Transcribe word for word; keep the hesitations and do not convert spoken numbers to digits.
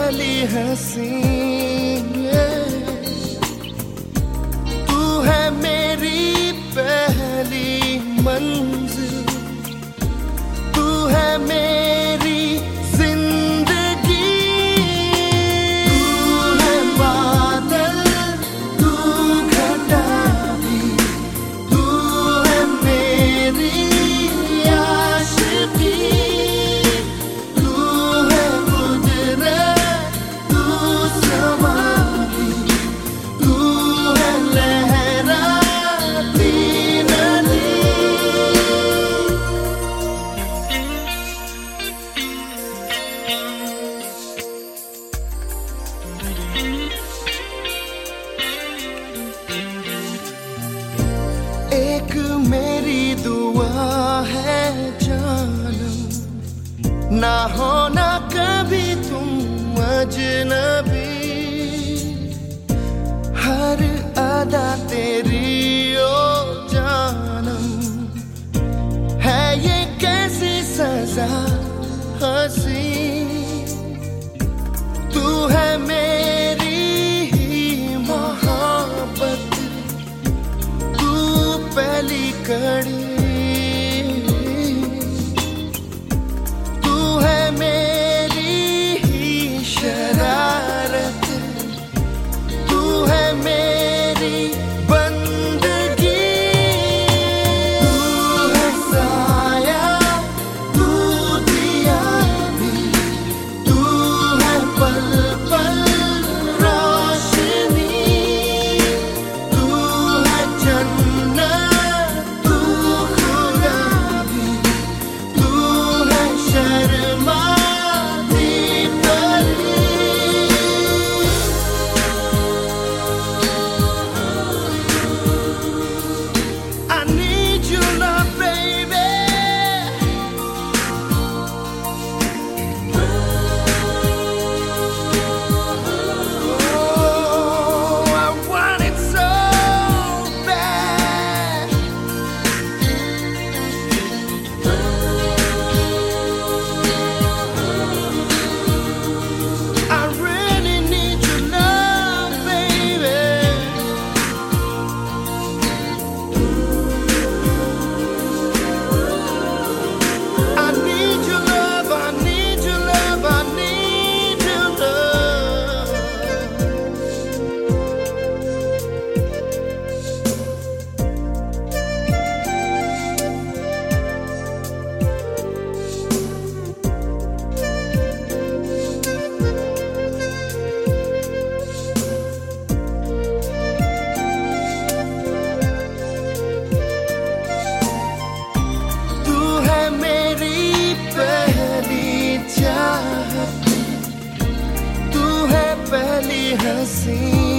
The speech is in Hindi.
पहली हंसी, तू है मेरी पहली मंजिल, तू है मेरी जिंदगी। तू है बादल, तू घटा भी, तू है मेरी आशिकी। एक मेरी दुआ है जानम, ना होना कभी तुम अजनबी। हर अदा तेरी ओ जानम, है ये कैसी सजा हंसी। तू है मेरी मोहब्बत, तू पहली कड़ी, तू है मेरी शरारत, तू है मेरी बंदगी। तू है साया, तू दिया भी, तू है पल पल रोशनी, तू है जन्नत, तू खुदा भी, तू है शर्माती परी। I need you love, baby. Oh, I want it so bad. I really need your love, baby. I need your love, I need your love, I need your love. तू है मेरी पहली चाहत, तू है पहली हंसी।